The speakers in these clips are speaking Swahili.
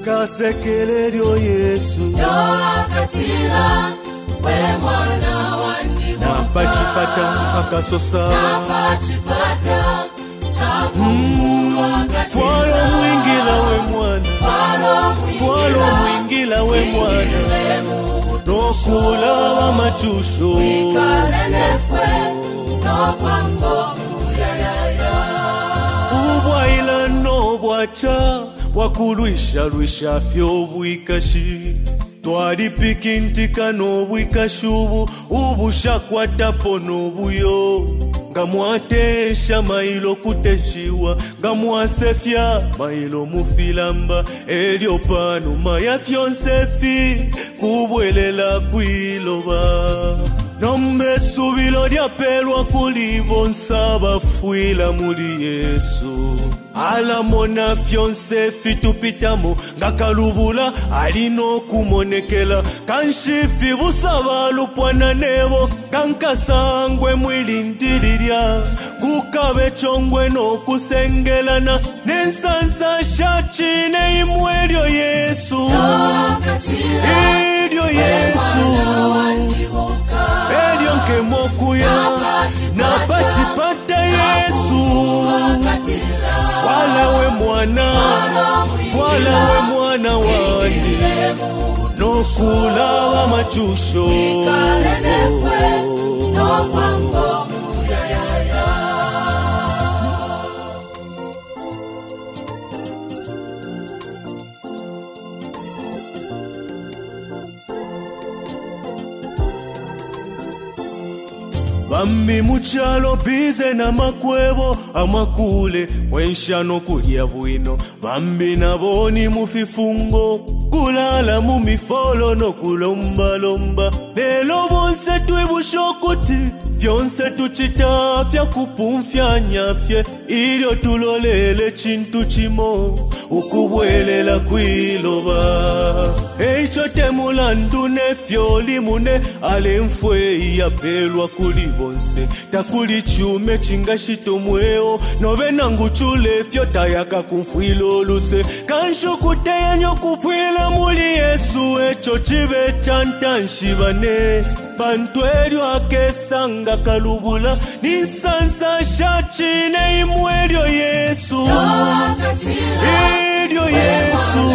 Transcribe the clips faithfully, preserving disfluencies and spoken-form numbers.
kasekelelyo Yesu Yokatila we mwana wandibuka napachipata akasosa napachipata chakumulwa Fwalo mwingila we mwana Fwalo mwingila we mwana Nokula wa machusho Wikalelefwe Nokwango muyayaya Ubwaila no bwacha Wakulwisha lwisha fyo bwikashi Twali pikintika no bwikashubu Ubushakwatapo no buyo Ngamwatesha mailo kuteshiwa Ngamwasefya mailo mufilamba Elyo panu maya fyonsefi Kubwelela kwiloba Nombe subilo lyapelwa kulibonsa bafuila muli Yesu Alamona fyonsefi tupitamo Ngakalubula alino kumonekela Kanshifi busabalu pwana nebo Kankasangwe mwilindililya Kukabe chongwe no kusengelana Nensansa shachine imwelyo Yesu Ilyo Yesu Elyo nkemokuya Napachipata Yesu Fwala we mwana Fwala we mwana wandi Nokula wa machusho Wikalelefwe Nokwango muyayaya Bambi muchalo bize na makwebo amakule Wenshano kulya bwino Bambi naboni mufifungo Kulala mumifolo no kulomba lomba Lelo bonse tuibushokoti Vyonse tuchitafya kupumfya nyafye Ilyo tulolele chintu chimo Ukubwelela kwiloba Eicho temulandu nefyo limune Alemfwe yapelwa kulibonse Takuli chume chingashitomweo Nove nangu chule fyo tayaka kumfwilo luse Kanshu kutenyo kufwila muli Yesu Echo chive chantanshibane Bantwelyo akesanga kalubula Nisansa shachine imwelyo Yesu Ilyo Yesu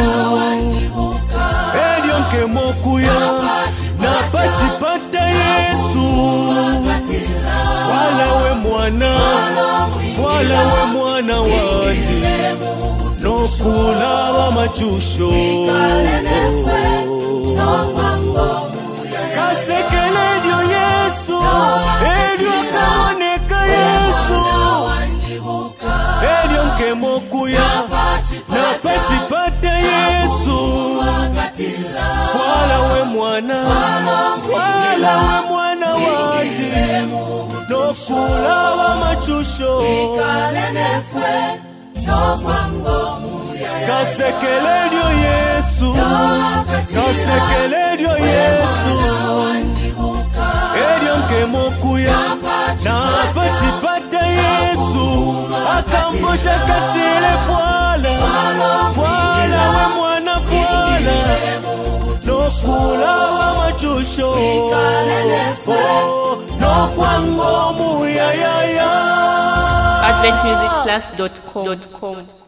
Elyo nkemokuya Napachipata Yesu Fwala we mwana Fwala we mwana wandi Nokula wa machusho Kasekelelyo Yesu Elyo kamoneka Yesu Elyo nkemokuya Napachipata Yesu Fwala we mwana Fwala we mwana wandi Nokula wa machusho Wikalelefwe Nokwango muyayaya Kasekelelyo Yesu Kasekelelyo Yesu Elyo nkemokuya Napachipata Yesu Akambosha katile fwala Fwala we mwana fwala Nokula wa machusho Nokwango muyayaya advent music plus dot com